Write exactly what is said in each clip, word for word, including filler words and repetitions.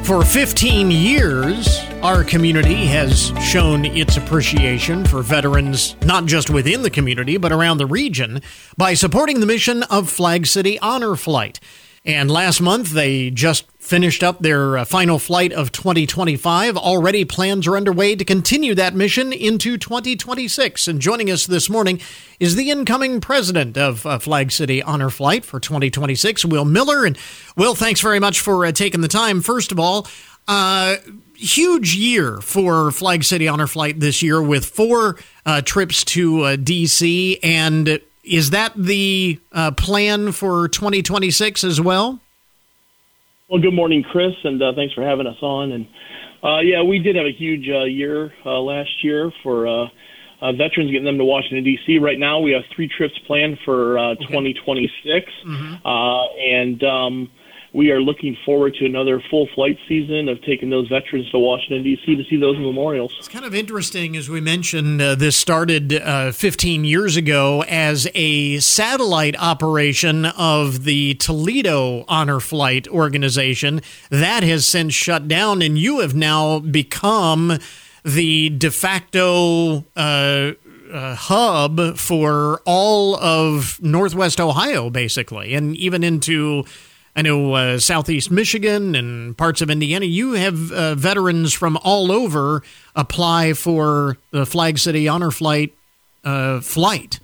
For fifteen years, our community has shown its appreciation for veterans, not just within the community, but around the region, by supporting the mission of Flag City Honor Flight. And last month, they just finished up their uh, final flight of twenty twenty-five. Already plans are underway to continue that mission into twenty twenty-six. And joining us this morning is the incoming president of uh, Flag City Honor Flight for twenty twenty-six, Will Miller. And Will, thanks very much for uh, taking the time. First of all, uh, huge year for Flag City Honor Flight this year with four uh, trips to uh, D C, and is that the uh, plan for twenty twenty-six as well? Well, good morning, Chris, and uh, thanks for having us on. And uh, yeah, we did have a huge uh, year uh, last year for uh, uh, veterans, getting them to Washington, D C. Right now, we have three trips planned for uh, okay. twenty twenty-six, mm-hmm. uh, and um, we are looking forward to another full flight season of taking those veterans to Washington, D C to see those memorials. It's kind of interesting, as we mentioned, uh, this started uh, fifteen years ago as a satellite operation of the Toledo Honor Flight organization. That has since shut down, and you have now become the de facto uh, uh, hub for all of Northwest Ohio, basically, and even into I know uh, Southeast Michigan and parts of Indiana. You have uh, veterans from all over apply for the Flag City Honor Flight uh, flight.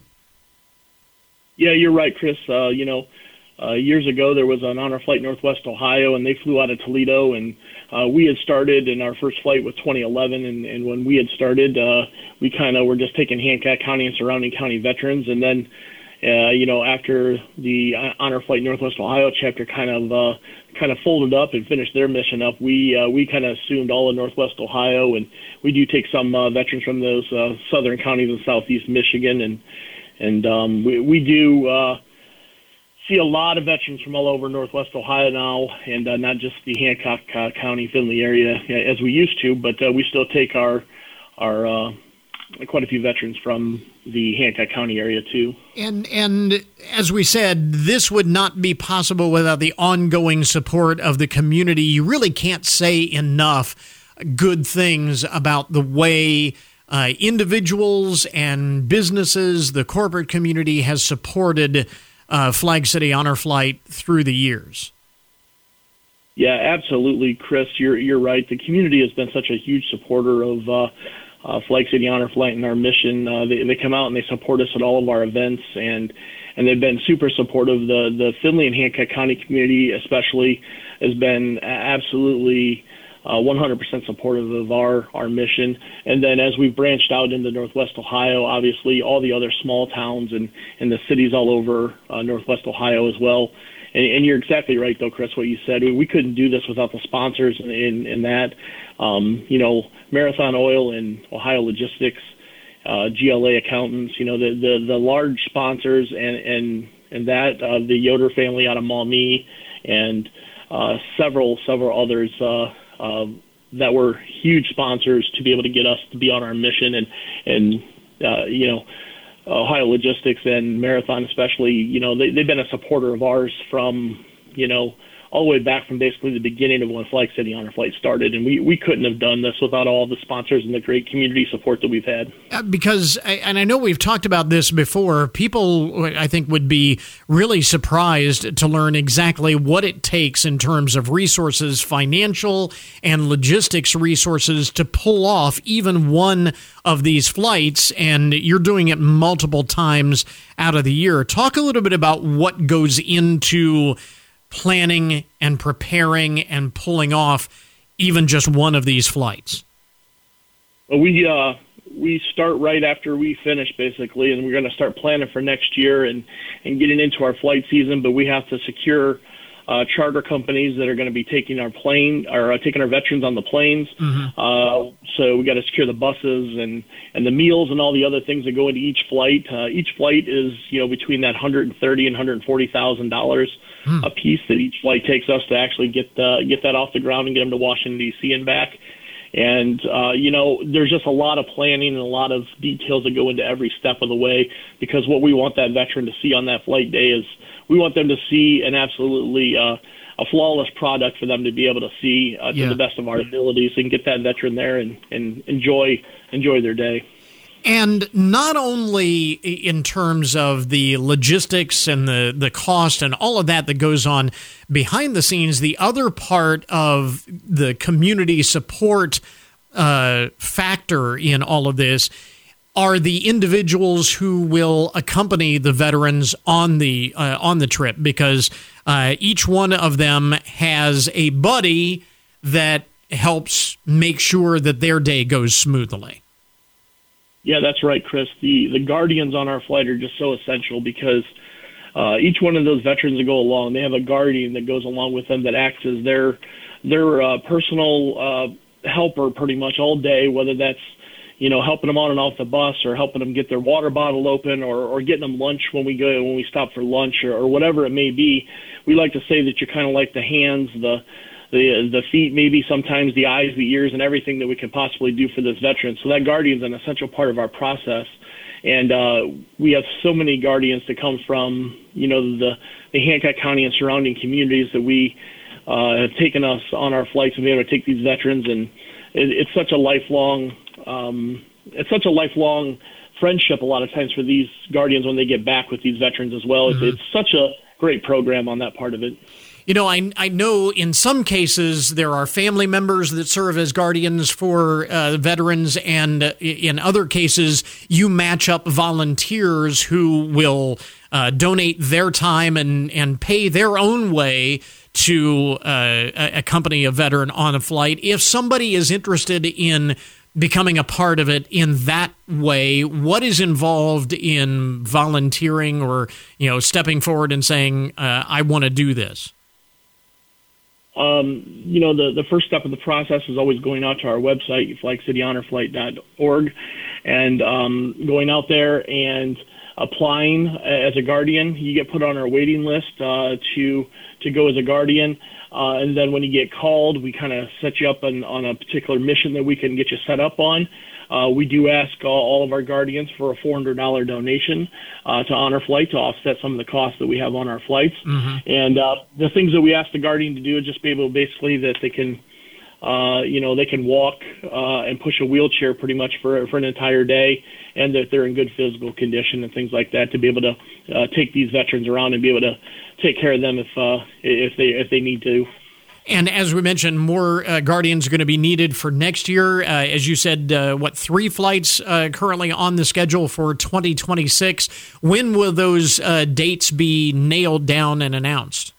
Yeah, you're right, Chris. Uh, you know, uh, years ago there was an Honor Flight Northwest Ohio, and they flew out of Toledo. And uh, we had started, and our first flight was twenty eleven. And, and when we had started, uh, we kind of were just taking Hancock County and surrounding county veterans, and then Uh, you know, after the Honor Flight Northwest Ohio chapter kind of uh, kind of folded up and finished their mission up, we uh, we kind of assumed all of Northwest Ohio, and we do take some uh, veterans from those uh, southern counties in Southeast Michigan, and and um, we we do uh, see a lot of veterans from all over Northwest Ohio now, and uh, not just the Hancock uh, County, Findlay area as we used to, but uh, we still take our our uh, quite a few veterans from the Hancock County area too. And and as we said, this would not be possible without the ongoing support of the community. You really can't say enough good things about the way uh, individuals and businesses, the corporate community has supported uh, Flag City Honor Flight through the years. Yeah, absolutely, Chris. You're you're right. The community has been such a huge supporter of uh, Uh, Flag City Honor Flight and our mission. Uh, they, they come out and they support us at all of our events, and and they've been super supportive. The the Findlay and Hancock County community especially has been absolutely uh, one hundred percent supportive of our, our mission. And then as we've branched out into Northwest Ohio, obviously all the other small towns and, and the cities all over uh, Northwest Ohio as well. And, and you're exactly right, though, Chris, what you said. We, we couldn't do this without the sponsors in, in, in that. Um, you know, Marathon Oil and Ohio Logistics, uh, G L A Accountants, you know, the, the, the large sponsors, and, and, and that, uh, the Yoder family out of Maumee, and uh, several, several others uh, uh, that were huge sponsors to be able to get us to be on our mission. And, and uh, you know, Ohio Logistics and Marathon especially, you know, they, they've been a supporter of ours from, you know, all the way back from basically the beginning of when Flag City Honor Flight started. And we, we couldn't have done this without all the sponsors and the great community support that we've had. Uh, because, and I know we've talked about this before, people, I think, would be really surprised to learn exactly what it takes in terms of resources, financial and logistics resources, to pull off even one of these flights, and you're doing it multiple times out of the year. Talk a little bit about what goes into planning and preparing and pulling off even just one of these flights. Well, we uh, we start right after we finish, basically, and we're going to start planning for next year and, and getting into our flight season, but we have to secure uh, charter companies that are going to be taking our plane or uh, taking our veterans on the planes. Mm-hmm. Uh, so we got to secure the buses and, and the meals and all the other things that go into each flight. Uh, each flight is, you know, between that one hundred thirty thousand dollars and one hundred forty thousand dollars hmm. a piece that each flight takes us to actually get uh, get that off the ground and get them to Washington, D C and back. And, uh, you know, there's just a lot of planning and a lot of details that go into every step of the way, because what we want that veteran to see on that flight day is we want them to see an absolutely uh, a flawless product for them to be able to see uh, to yeah. the best of our abilities and get that veteran there and, and enjoy enjoy their day. And not only in terms of the logistics and the, the cost and all of that that goes on behind the scenes, the other part of the community support uh, factor in all of this are the individuals who will accompany the veterans on the uh, on the trip, because uh, each one of them has a buddy that helps make sure that their day goes smoothly. Yeah, that's right, Chris. The the guardians on our flight are just so essential because uh, each one of those veterans that go along, they have a guardian that goes along with them that acts as their their uh, personal uh, helper pretty much all day, whether that's, you know, helping them on and off the bus or helping them get their water bottle open or, or getting them lunch when we go when we stop for lunch or, or whatever it may be. We like to say that you're kind of like the hands, the the the feet, maybe sometimes the eyes, the ears, and everything that we can possibly do for this veteran. So that guardian is an essential part of our process. And uh, we have so many guardians that come from, you know, the, the Hancock County and surrounding communities that we uh, have taken us on our flights and be able to take these veterans. And it, it's such a lifelong, um, it's such a lifelong friendship a lot of times for these guardians when they get back with these veterans as well. Mm-hmm. It's, it's such a great program on that part of it. You know, I I know in some cases there are family members that serve as guardians for uh, veterans, and in other cases you match up volunteers who will uh, donate their time and, and pay their own way to uh, accompany a veteran on a flight. If somebody is interested in becoming a part of it in that way, what is involved in volunteering or, you know, stepping forward and saying, uh, I want to do this? Um, you know, the, the first step of the process is always going out to our website, flag city honor flight dot org, and um, going out there and applying as a guardian. You get put on our waiting list uh, to to go as a guardian. Uh, and then when you get called, we kind of set you up on, on a particular mission that we can get you set up on. Uh, we do ask all, all of our guardians for a four hundred dollars donation uh, to Honor Flight to offset some of the costs that we have on our flights. Mm-hmm. And uh, the things that we ask the guardian to do is just be able to basically that they can, uh, you know, they can walk uh, and push a wheelchair pretty much for for an entire day, and that they're in good physical condition and things like that to be able to uh, take these veterans around and be able to take care of them if uh, if they if they need to. And as we mentioned, more uh, guardians are going to be needed for next year. Uh, as you said, uh, what, three flights uh, currently on the schedule for twenty twenty-six. When will those uh, dates be nailed down and announced?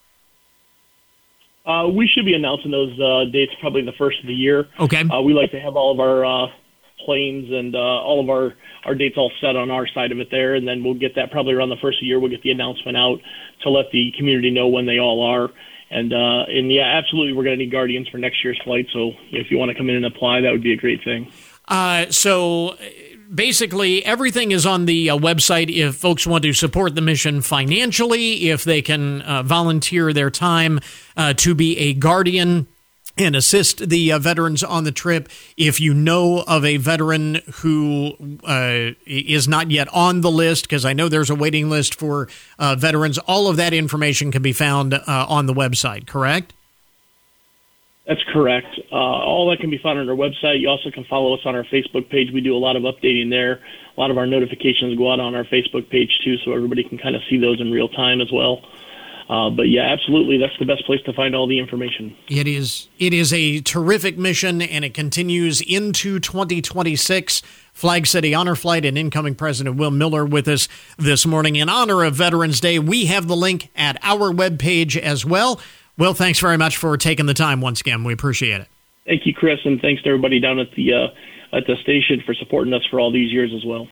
Uh, we should be announcing those uh, dates probably the first of the year. Okay. Uh, we like to have all of our uh, planes and uh, all of our, our dates all set on our side of it there, and then we'll get that probably around the first of the year. We'll get the announcement out to let the community know when they all are. And, uh, and yeah, absolutely, we're going to need guardians for next year's flight. So if you want to come in and apply, that would be a great thing. Uh, so basically, everything is on the uh, website if folks want to support the mission financially, if they can uh, volunteer their time uh, to be a guardian and assist the uh, veterans on the trip. If you know of a veteran who uh, is not yet on the list, because I know there's a waiting list for uh, veterans, all of that information can be found uh, on the website, correct? That's correct. Uh, all that can be found on our website. You also can follow us on our Facebook page. We do a lot of updating there. A lot of our notifications go out on our Facebook page, too, so everybody can kind of see those in real time as well. Uh, but yeah, absolutely, that's the best place to find all the information. It is. It is a terrific mission, and it continues into twenty twenty-six. Flag City Honor Flight and incoming President Will Miller with us this morning in honor of Veterans Day. We have the link at our webpage as well. Will, thanks very much for taking the time once again. We appreciate it. Thank you, Chris, and thanks to everybody down at the uh, at the station for supporting us for all these years as well.